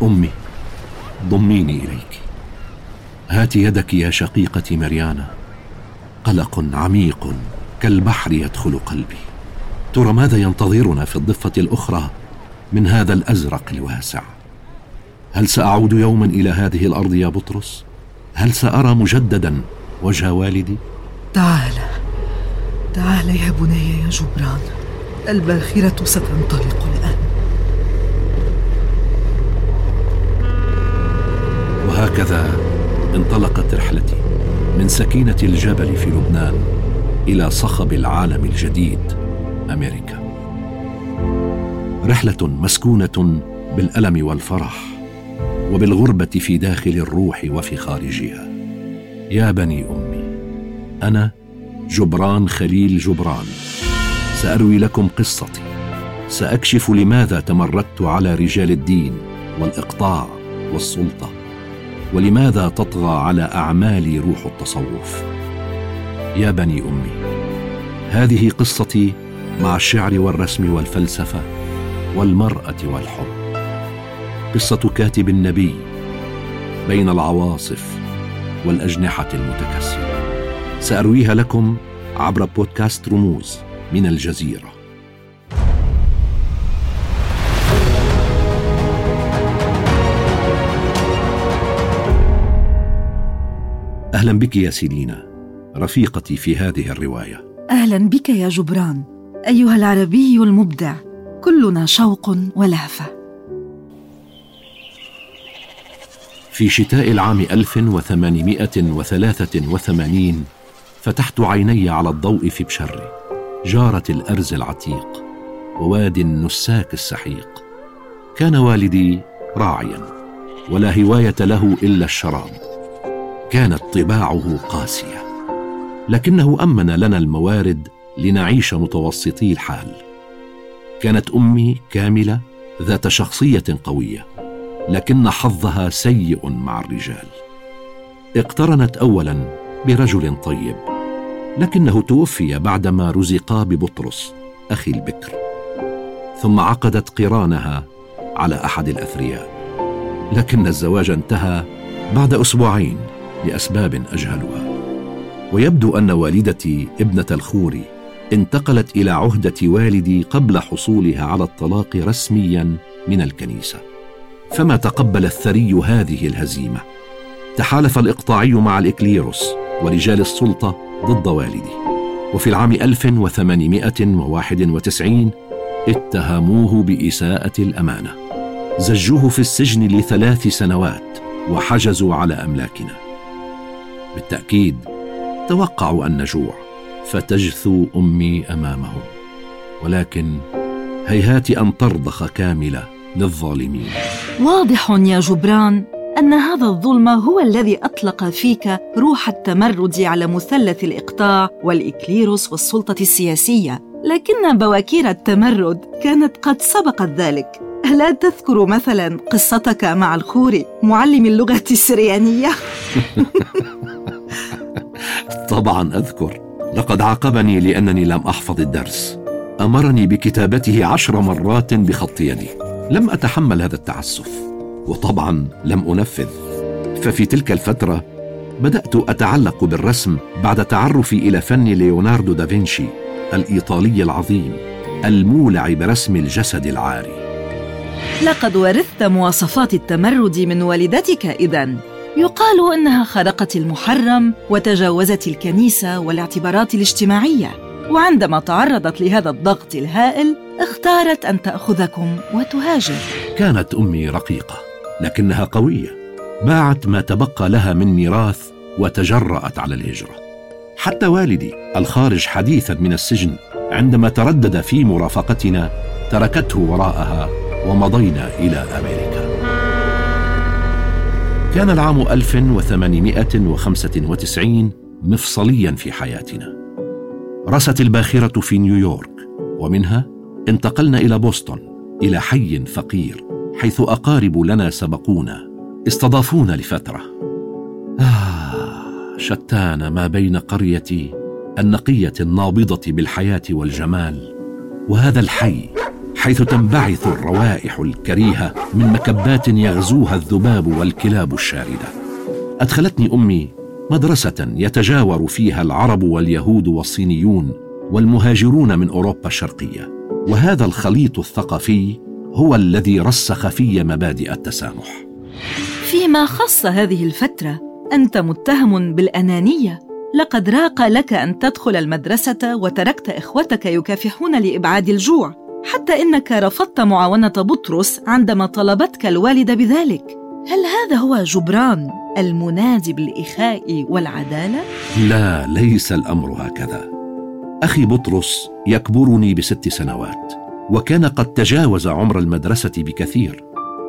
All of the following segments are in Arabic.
أمي، ضميني إليك. هات يدك يا شقيقتي مريانا. قلق عميق كالبحر يدخل قلبي. ترى ماذا ينتظرنا في الضفة الأخرى من هذا الأزرق الواسع؟ هل سأعود يوما إلى هذه الأرض يا بطرس؟ هل سأرى مجددا وجه والدي؟ تعال يا بني يا جبران، الباخرة ستنطلق الآن. وهكذا انطلقت رحلتي من سكينة الجبل في لبنان إلى صخب العالم الجديد أمريكا. رحلة مسكونة بالألم والفرح وبالغربة في داخل الروح وفي خارجها. يا بني أمي، أنا جبران خليل جبران، سأروي لكم قصتي، سأكشف لماذا تمردت على رجال الدين والإقطاع والسلطة، ولماذا تطغى على أعمالي روح التصوف. يا بني أمي، هذه قصتي مع الشعر والرسم والفلسفة والمرأة والحب، قصة كاتب النبي بين العواصف والأجنحة المتكسرة. سأرويها لكم عبر بودكاست رموز من الجزيرة. أهلا بك يا سيلينا، رفيقتي في هذه الرواية. أهلا بك يا جبران أيها العربي المبدع، كلنا شوق ولهفة. في شتاء العام 1883 فتحت عيني على الضوء في بشري، جارة الأرز العتيق ووادي النساك السحيق. كان والدي راعيا ولا هواية له إلا الشراب. كانت طباعه قاسية، لكنه أمن لنا الموارد لنعيش متوسطي الحال. كانت أمي كاملة ذات شخصية قوية، لكن حظها سيء مع الرجال. اقترنت أولا برجل طيب، لكنه توفي بعدما رزقا ببطرس أخي البكر، ثم عقدت قرانها على أحد الأثرياء، لكن الزواج انتهى بعد أسبوعين لأسباب أجهلها. ويبدو أن والدتي ابنة الخوري انتقلت إلى عهدة والدي قبل حصولها على الطلاق رسميا من الكنيسة، فما تقبل الثري هذه الهزيمة. تحالف الإقطاعي مع الإكليروس ورجال السلطة ضد والدي، وفي العام 1891 اتهموه بإساءة الأمانة. زجوه في السجن ل3 سنوات وحجزوا على أملاكنا. بالتأكيد توقعوا أن نجوع فتجثو أمي أمامهم، ولكن هيهات أن ترضخ كاملة للظالمين. واضح يا جبران أن هذا الظلم هو الذي أطلق فيك روح التمرد على مثلث الإقطاع والإكليروس والسلطة السياسية، لكن بواكير التمرد كانت قد سبقت ذلك. ألا تذكر مثلا قصتك مع الخوري معلم اللغة السريانية؟ طبعا أذكر، لقد عاقبني لأنني لم أحفظ الدرس. أمرني بكتابته 10 مرات بخط يدي. لم أتحمل هذا التعسف، وطبعا لم أنفذ. ففي تلك الفترة بدأت أتعلق بالرسم بعد تعرفي إلى فن ليوناردو دافنشي الإيطالي العظيم المولع برسم الجسد العاري. لقد ورثت مواصفات التمرد من والدتك إذن. يقال إنها خرقت المحرم وتجاوزت الكنيسة والاعتبارات الاجتماعية، وعندما تعرضت لهذا الضغط الهائل اختارت أن تأخذكم وتهاجر. كانت أمي رقيقة لكنها قوية، باعت ما تبقى لها من ميراث وتجرأت على الهجرة. حتى والدي الخارج حديثا من السجن عندما تردد في مرافقتنا تركته وراءها ومضينا إلى أمريكا. كان العام 1895 مفصليا في حياتنا. رست الباخرة في نيويورك، ومنها انتقلنا إلى بوسطن، إلى حي فقير حيث أقارب لنا سبقونا استضافونا لفترة. شتان ما بين قريتي النقية النابضة بالحياة والجمال، وهذا الحي حيث تنبعث الروائح الكريهة من مكبات يغزوها الذباب والكلاب الشاردة. أدخلتني أمي مدرسة يتجاور فيها العرب واليهود والصينيون والمهاجرون من أوروبا الشرقية، وهذا الخليط الثقافي هو الذي رسخ في مبادئ التسامح. فيما خص هذه الفترة أنت متهم بالأنانية. لقد راق لك أن تدخل المدرسة وتركت إخوتك يكافحون لإبعاد الجوع، حتى إنك رفضت معاونة بطرس عندما طلبتك الوالدة بذلك. هل هذا هو جبران المنادي بالإخاء والعدالة؟ لا، ليس الأمر هكذا. أخي بطرس يكبرني ب6 سنوات، وكان قد تجاوز عمر المدرسة بكثير،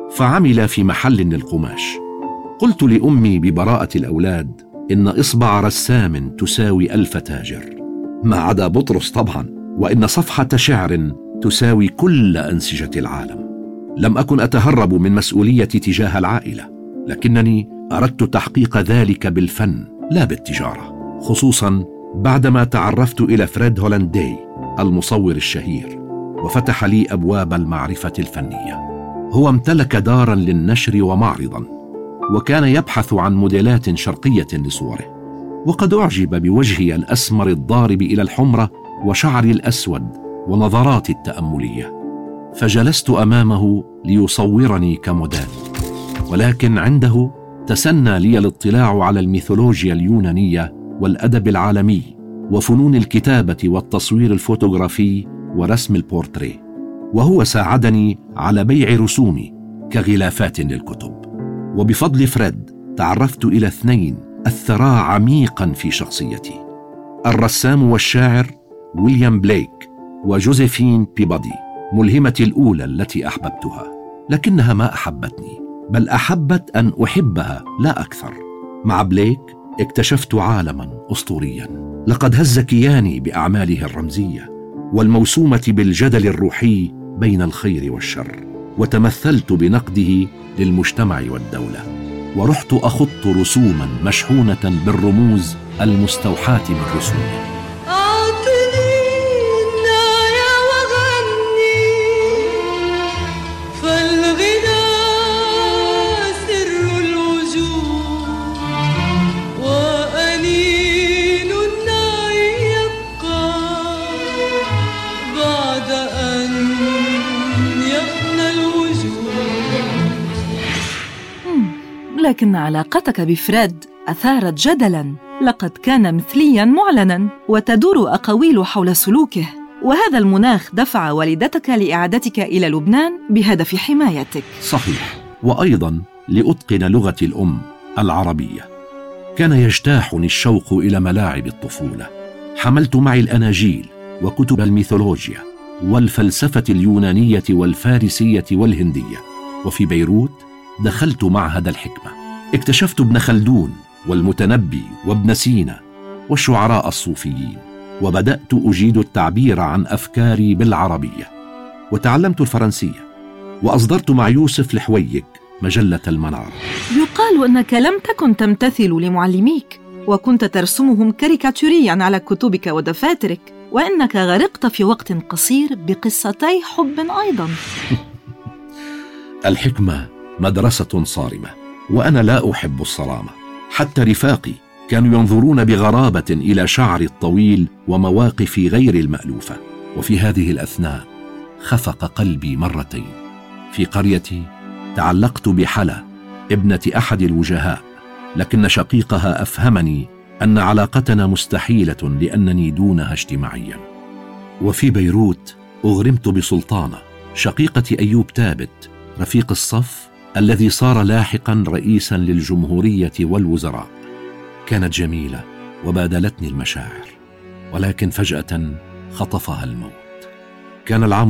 فعمل في محل للقماش. قلت لأمي ببراءة الأولاد إن إصبع رسام تساوي 1000 تاجر، ما عدا بطرس طبعا، وإن صفحة شعر تساوي كل أنسجة العالم. لم أكن أتهرب من مسؤوليتي تجاه العائلة، لكنني أردت تحقيق ذلك بالفن لا بالتجارة، خصوصا بعدما تعرفت إلى فريد هولنداي المصور الشهير، وفتح لي أبواب المعرفة الفنية. هو امتلك دارا للنشر ومعرضا، وكان يبحث عن موديلات شرقية لصوره، وقد أعجب بوجهي الأسمر الضارب إلى الحمرة وشعري الأسود ونظراتي التأملية، فجلست أمامه ليصورني كموديل. ولكن عنده تسنى لي الاطلاع على الميثولوجيا اليونانية والأدب العالمي وفنون الكتابة والتصوير الفوتوغرافي ورسم البورتريه، وهو ساعدني على بيع رسومي كغلافات للكتب. وبفضل فريد تعرفت إلى 2 أثرا عميقا في شخصيتي: الرسام والشاعر ويليام بليك وجوزيفين بيبادي، ملهمتي الأولى التي أحببتها، لكنها ما أحبتني، بل أحبت أن أحبها لا أكثر. مع بليك اكتشفت عالما أسطوريا لقد هز كياني بأعماله الرمزية والموسومة بالجدل الروحي بين الخير والشر، وتمثلت بنقده للمجتمع والدولة، ورحت أخط رسوما مشحونة بالرموز المستوحاة من رسومه. لكن علاقتك بفريد أثارت جدلاً. لقد كان مثلياً معلناً، وتدور أقاويل حول سلوكه، وهذا المناخ دفع والدتك لإعادتك إلى لبنان بهدف حمايتك. صحيح، وأيضاً لأتقن لغتي الأم العربية. كان يجتاحني الشوق إلى ملاعب الطفولة. حملت معي الأناجيل وكتب الميثولوجيا والفلسفة اليونانية والفارسية والهندية. وفي بيروت دخلت معهد الحكمة، اكتشفت ابن خلدون والمتنبي وابن سينا والشعراء الصوفيين، وبدأت أجيد التعبير عن أفكاري بالعربية. وتعلمت الفرنسية، وأصدرت مع يوسف الحويك مجلة المنار. يقال أنك لم تكن تمتثل لمعلميك، وكنت ترسمهم كاريكاتورياً على كتبك ودفاترك، وأنك غرقت في وقت قصير بقصتي حب أيضاً. الحكمة مدرسة صارمة، وأنا لا أحب الصرامة. حتى رفاقي كانوا ينظرون بغرابة إلى شعري الطويل ومواقفي غير المألوفة. وفي هذه الأثناء خفق قلبي مرتين. في قريتي تعلقت بحلا ابنة أحد الوجهاء، لكن شقيقها أفهمني أن علاقتنا مستحيلة لأنني دونها اجتماعيا. وفي بيروت أغرمت بسلطانة شقيقة أيوب تابت، رفيق الصف الذي صار لاحقا رئيسا للجمهورية والوزراء. كانت جميلة وبادلتني المشاعر، ولكن فجأة خطفها الموت. كان العام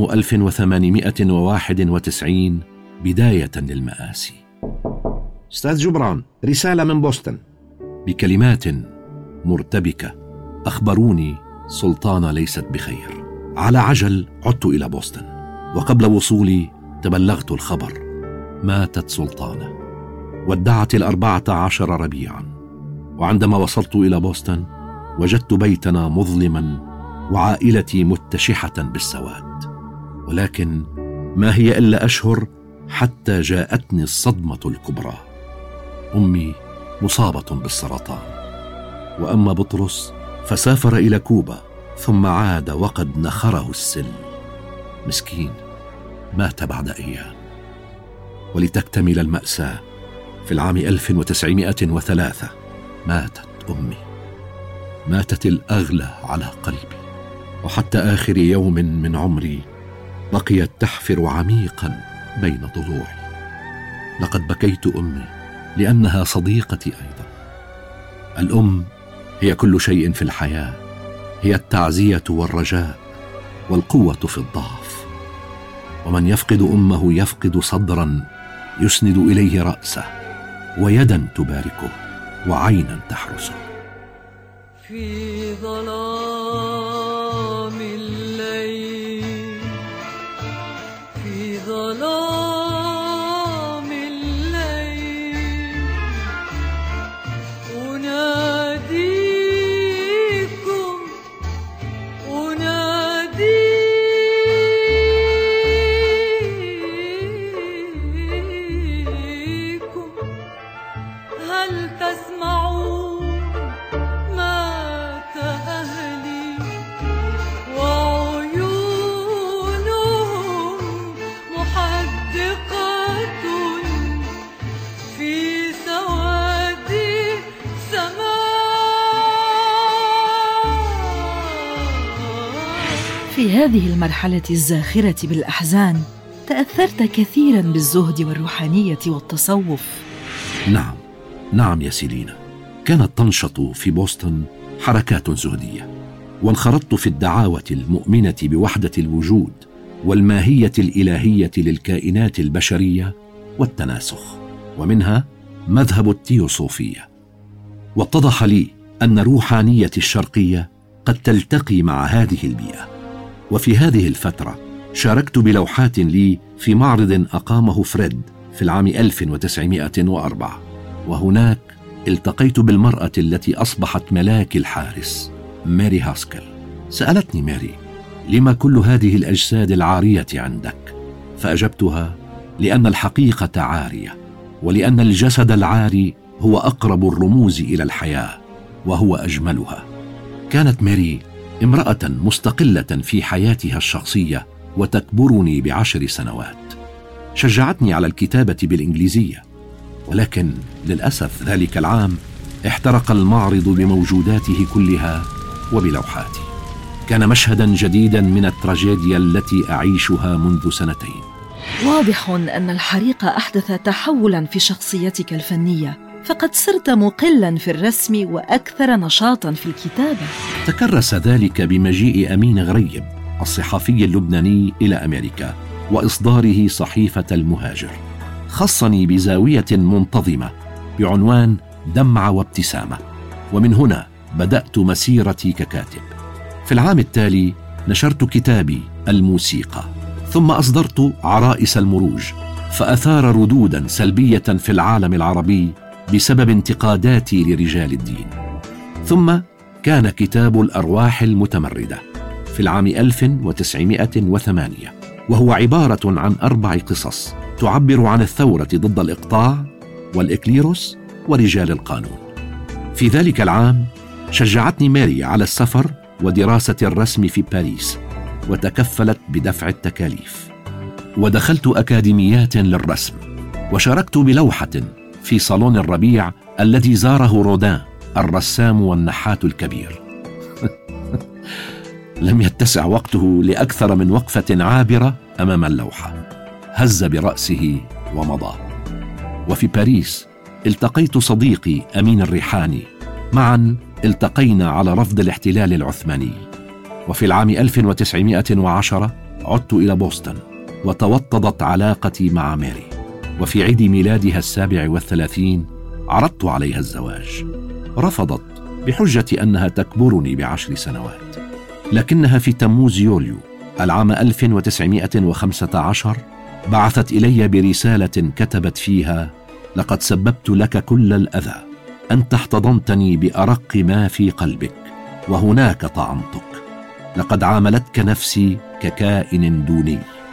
1891 بداية للمآسي. أستاذ جبران، رسالة من بوسطن. بكلمات مرتبكة أخبروني سلطانة ليست بخير. على عجل عدت إلى بوسطن، وقبل وصولي تبلغت الخبر: ماتت سلطانة. ودعت 14 ربيعا. وعندما وصلت إلى بوسطن وجدت بيتنا مظلما وعائلتي متشحة بالسواد. ولكن ما هي إلا أشهر حتى جاءتني الصدمة الكبرى. أمي مصابة بالسرطان، وأما بطرس فسافر إلى كوبا ثم عاد وقد نخره السل. مسكين، مات بعد أيام. ولتكتمل المأساة، في العام 1903 ماتت أمي، ماتت الأغلى على قلبي، وحتى آخر يوم من عمري بقيت تحفر عميقا بين ضلوعي. لقد بكيت أمي لأنها صديقتي أيضا. الأم هي كل شيء في الحياة، هي التعزية والرجاء والقوة في الضعف. ومن يفقد أمه يفقد صدرا يسند إليه رأسه، ويدا تباركه، وعينا تحرسه. في ظلام الليل، في ظلام الليل أناديكم، أناديكم، هل تسمعون مات أهلي وعيونهم محدقة في سواد السماء. في هذه المرحلة الزاخرة بالأحزان تأثرت كثيراً بالزهد والروحانية والتصوف. نعم يا سيلينا، كانت تنشط في بوسطن حركات زهدية، وانخرطت في الدعاوة المؤمنة بوحدة الوجود والماهية الإلهية للكائنات البشرية والتناسخ، ومنها مذهب التيوصوفية. واتضح لي أن روحانية الشرقية قد تلتقي مع هذه البيئة. وفي هذه الفترة شاركت بلوحات لي في معرض أقامه فريد في العام 1904، وهناك التقيت بالمرأة التي أصبحت ملاك الحارس، ماري هاسكل. سألتني ماري: لما كل هذه الأجساد العارية عندك؟ فأجبتها: لأن الحقيقة عارية، ولأن الجسد العاري هو أقرب الرموز إلى الحياة وهو أجملها. كانت ماري امرأة مستقلة في حياتها الشخصية وتكبرني ب10 سنوات. شجعتني على الكتابة بالإنجليزية، ولكن للأسف ذلك العام احترق المعرض بموجوداته كلها وبلوحاتي. كان مشهدا جديدا من التراجيديا التي أعيشها منذ 2 سنين. واضح أن الحريق أحدث تحولا في شخصيتك الفنية، فقد صرت مقلا في الرسم وأكثر نشاطا في الكتابة. تكرس ذلك بمجيء أمين غريب الصحفي اللبناني إلى أمريكا وإصداره صحيفة المهاجر. خصني بزاوية منتظمة بعنوان دمعة وابتسامة، ومن هنا بدأت مسيرتي ككاتب. في العام التالي نشرت كتابي الموسيقى، ثم أصدرت عرائس المروج، فأثار ردودا سلبية في العالم العربي بسبب انتقاداتي لرجال الدين. ثم كان كتاب الأرواح المتمردة في العام 1908، وهو عبارة عن 4 قصص تعبر عن الثورة ضد الإقطاع والإكليروس ورجال القانون. في ذلك العام شجعتني ماري على السفر ودراسة الرسم في باريس، وتكفلت بدفع التكاليف. ودخلت أكاديميات للرسم، وشاركت بلوحة في صالون الربيع الذي زاره رودان الرسام والنحات الكبير. لم يتسع وقته لأكثر من وقفة عابرة أمام اللوحة، هز برأسه ومضى. وفي باريس التقيت صديقي أمين الريحاني، معا التقينا على رفض الاحتلال العثماني. وفي العام 1910 عدت إلى بوسطن، وتوطدت علاقتي مع ماري. وفي عيد ميلادها 37 عرضت عليها الزواج، رفضت بحجة أنها تكبرني ب10 سنوات. لكنها في تموز يوليو العام 1915 بعثت إلي برسالة كتبت فيها: لقد سببت لك كل الأذى، أنت احتضنتني بأرق ما في قلبك، وهناك طعنتك. لقد عاملتك نفسي ككائن دوني.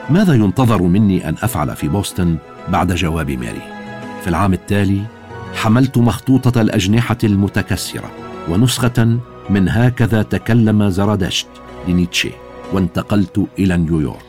ماذا ينتظر مني أن أفعل في بوسطن بعد جواب ماري؟ في العام التالي حملت مخطوطة الأجنحة المتكسرة ونسخة من هكذا تكلم زرادشت لنيتشه، وانتقلت إلى نيويورك.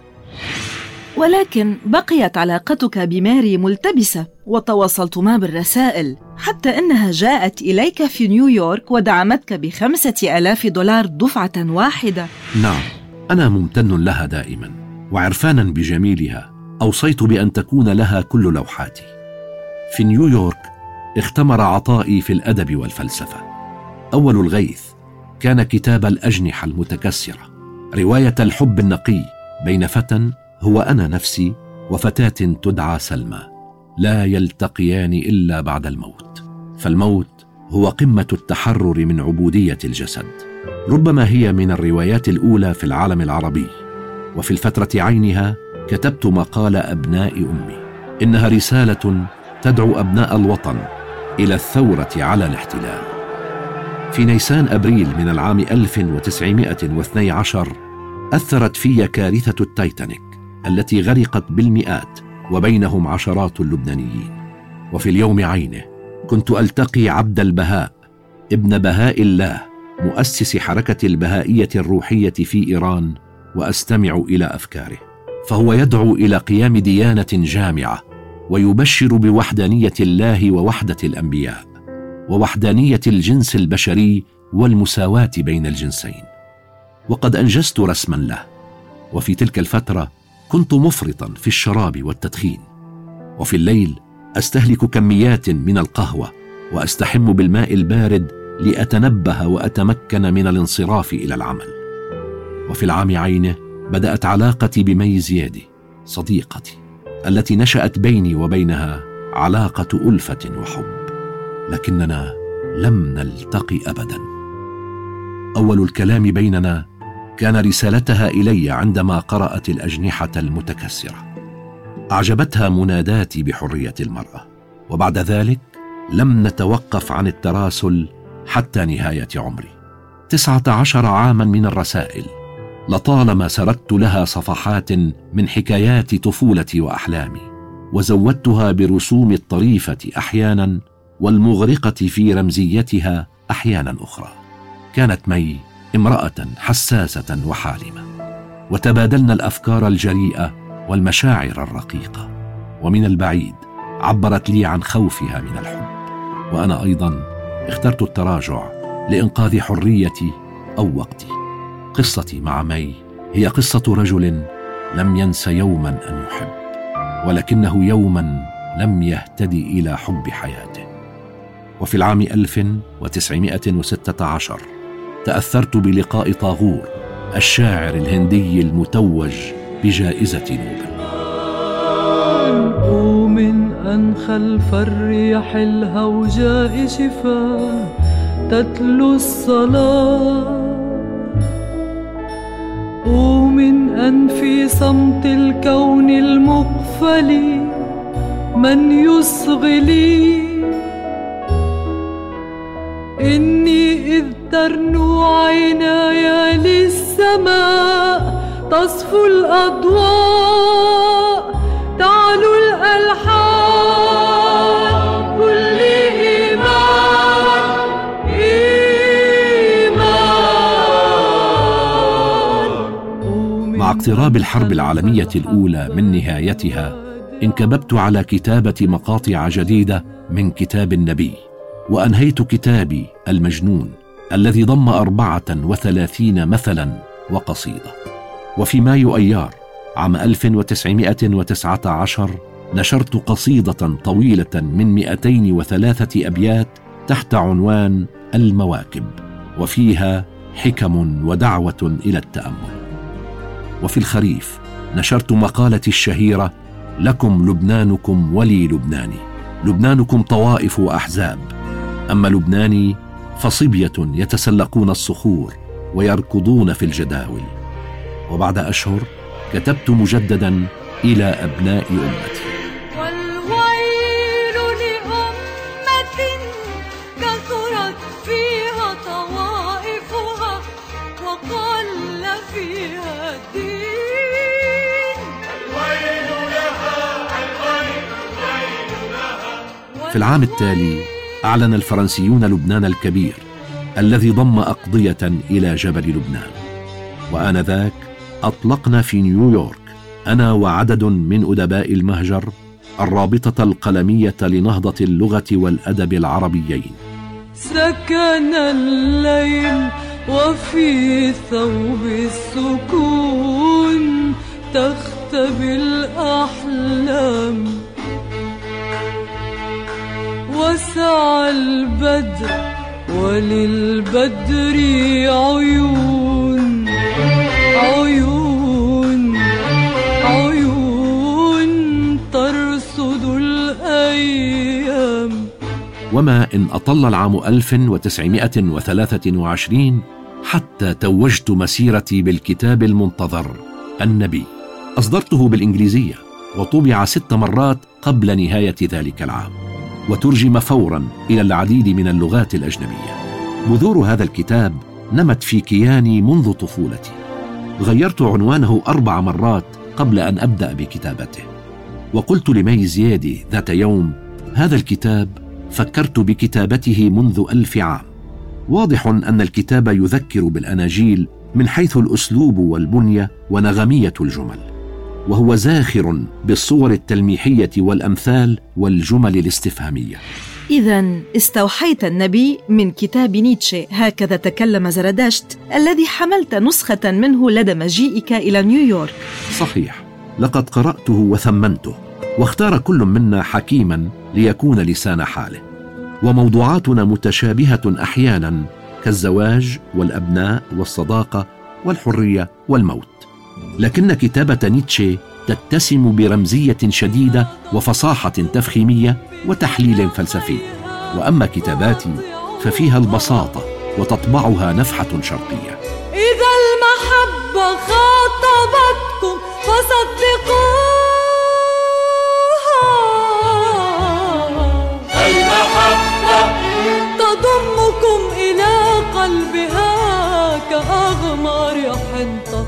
ولكن بقيت علاقتك بماري ملتبسة، وتواصلتما بالرسائل حتى أنها جاءت إليك في نيويورك ودعمتك $5,000 دفعة واحدة. نعم، أنا ممتن لها دائما، وعرفانا بجميلها أوصيت بأن تكون لها كل لوحاتي. في نيويورك اختمر عطائي في الأدب والفلسفة. أول الغيث كان كتاب الأجنحة المتكسرة، رواية الحب النقي بين فتى هو أنا نفسي وفتاة تدعى سلمى، لا يلتقيان إلا بعد الموت، فالموت هو قمة التحرر من عبودية الجسد. ربما هي من الروايات الأولى في العالم العربي. وفي الفترة عينها كتبت مقال أبناء أمي، إنها رسالة تدعو أبناء الوطن إلى الثورة على الاحتلال. في نيسان أبريل من العام 1912 أثرت في كارثة التايتانيك التي غرقت بالمئات وبينهم عشرات اللبنانيين. وفي اليوم عينه كنت ألتقي عبد البهاء ابن بهاء الله مؤسس حركة البهائية الروحية في إيران، وأستمع إلى أفكاره، فهو يدعو إلى قيام ديانة جامعة ويبشر بوحدانية الله ووحدة الأنبياء ووحدانية الجنس البشري والمساواة بين الجنسين. وقد أنجزت رسما له. وفي تلك الفترة كنت مفرطا في الشراب والتدخين، وفي الليل أستهلك كميات من القهوة وأستحم بالماء البارد لأتنبه وأتمكن من الانصراف إلى العمل. وفي العام عينه بدأت علاقتي بمي زيادي صديقتي التي نشأت بيني وبينها علاقة ألفة وحب، لكننا لم نلتقي أبدا. أول الكلام بيننا كان رسالتها إلي عندما قرأت الأجنحة المتكسرة. أعجبتها مناداتي بحرية المرأة، وبعد ذلك لم نتوقف عن التراسل حتى نهاية عمري. 19 عاما من الرسائل، لطالما سردت لها صفحات من حكايات طفولتي وأحلامي، وزودتها برسوم الطريفة أحيانا والمغرقة في رمزيتها أحيانا أخرى. كانت مي امرأة حساسة وحالمة، وتبادلنا الأفكار الجريئة والمشاعر الرقيقة، ومن البعيد عبرت لي عن خوفها من الحب، وأنا أيضا اخترت التراجع لإنقاذ حريتي أو وقتي. قصتي مع مي هي قصة رجل لم ينس يوما أن يحب، ولكنه يوما لم يهتدي إلى حب حياته. وفي العام 1916 تأثرت بلقاء طاغور الشاعر الهندي المتوج بجائزة نوبل. ومن أن خلف الريح الهوجاء شفاه تتلو الصلاة، ومن أن في صمت الكون المقفل من يصغي لي، إني إذ ترنو عيناي للسماء تصفو الأضواء تعلو الألحان كل إيمان إيمان. مع اقتراب الحرب العالمية الأولى من نهايتها انكببت على كتابة مقاطع جديدة من كتاب النبي، وأنهيت كتابي المجنون الذي ضم 34 مثلا وقصيدة. وفي مايو أيار عام 1919 نشرت قصيدة طويلة من 203 أبيات تحت عنوان المواكب، وفيها حكم ودعوة إلى التأمل. وفي الخريف نشرت مقالتي الشهيرة لكم لبنانكم ولي لبناني، لبنانكم طوائف وأحزاب، أما لبناني فصبية يتسلقون الصخور ويركضون في الجداول. وبعد أشهر كتبت مجددا إلى أبناء أمتي. والويل لأمة كثرت فيها طوائفها وقل فيها الدين، في العام التالي أعلن الفرنسيون لبنان الكبير الذي ضم أقضية إلى جبل لبنان، وآنذاك أطلقنا في نيويورك أنا وعدد من أدباء المهجر الرابطة القلمية لنهضة اللغة والأدب العربيين. سكن الليل وفي ثوب السكون تختبي الأحلام، وسعى البدر وللبدر عيون عيون عيون ترصد الأيام. وما إن أطل العام 1923 حتى توجت مسيرتي بالكتاب المنتظر النبي. أصدرته بالإنجليزية وطبع 6 مرات قبل نهاية ذلك العام، وترجم فوراً إلى العديد من اللغات الأجنبية. بذور هذا الكتاب نمت في كياني منذ طفولتي. غيرت عنوانه 4 مرات قبل أن أبدأ بكتابته، وقلت لمي زيادي ذات يوم: هذا الكتاب فكرت بكتابته منذ 1000 عام. واضح أن الكتاب يذكر بالأناجيل من حيث الأسلوب والبنية ونغمية الجمل، وهو زاخر بالصور التلميحية والأمثال والجمل الاستفهامية. إذن استوحيت النبي من كتاب نيتشه، هكذا تكلم زرادشت الذي حملت نسخة منه لدى مجيئك إلى نيويورك. صحيح، لقد قرأته وثمنته، واختار كل منا حكيما ليكون لسان حاله. وموضوعاتنا متشابهة أحيانا كالزواج والأبناء والصداقة والحرية والموت، لكن كتابة نيتشه تتسم برمزية شديدة وفصاحة تفخيمية وتحليل فلسفي. وأما كتاباتي ففيها البساطة وتطبعها نفحة شرقية. إذا المحبة خاطبتكم فصدقوها، المحبة تضمكم إلى قلبها كأغمار حنطة،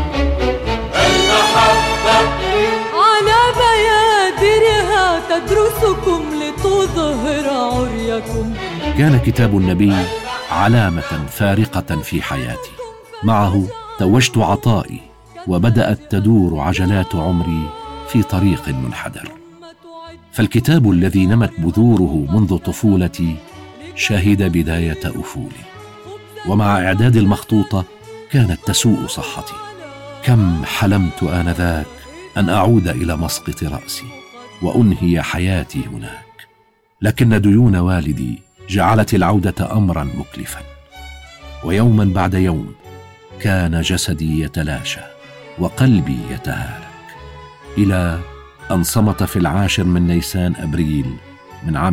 المحبة على بيادرها تدرسكم لتظهر عريكم. كان كتاب النبي علامة فارقة في حياتي. معه توجت عطائي، وبدأت تدور عجلات عمري في طريق منحدر. فالكتاب الذي نمت بذوره منذ طفولتي شهد بداية أفولي، ومع إعداد المخطوطة كانت تسوء صحتي. كم حلمت آنذاك أن أعود إلى مسقط رأسي وأنهي حياتي هناك، لكن ديون والدي جعلت العودة أمرا مكلفا. ويوما بعد يوم كان جسدي يتلاشى وقلبي يتهالك، إلى أن صمت في 10 من نيسان أبريل من عام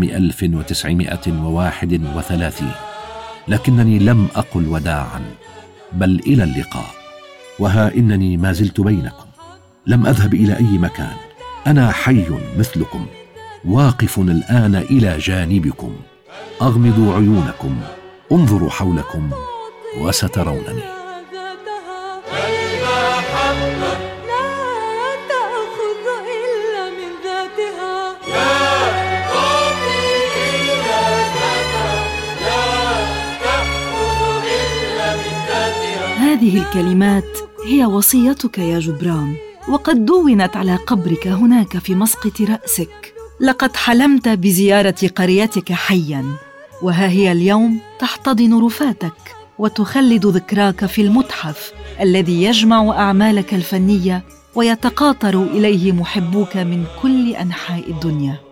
1931، لكنني لم أقل وداعا بل إلى اللقاء. وها إنني ما زلت بينكم، لم أذهب إلى أي مكان، أنا حي مثلكم، واقف الآن إلى جانبكم. أغمضوا عيونكم، انظروا حولكم وسترونني. هذه الكلمات هي وصيتك يا جبران، وقد دونت على قبرك هناك في مسقط رأسك. لقد حلمت بزيارة قريتك حياً، وها هي اليوم تحتضن رفاتك وتخلد ذكراك في المتحف الذي يجمع أعمالك الفنية ويتقاطر إليه محبوك من كل أنحاء الدنيا.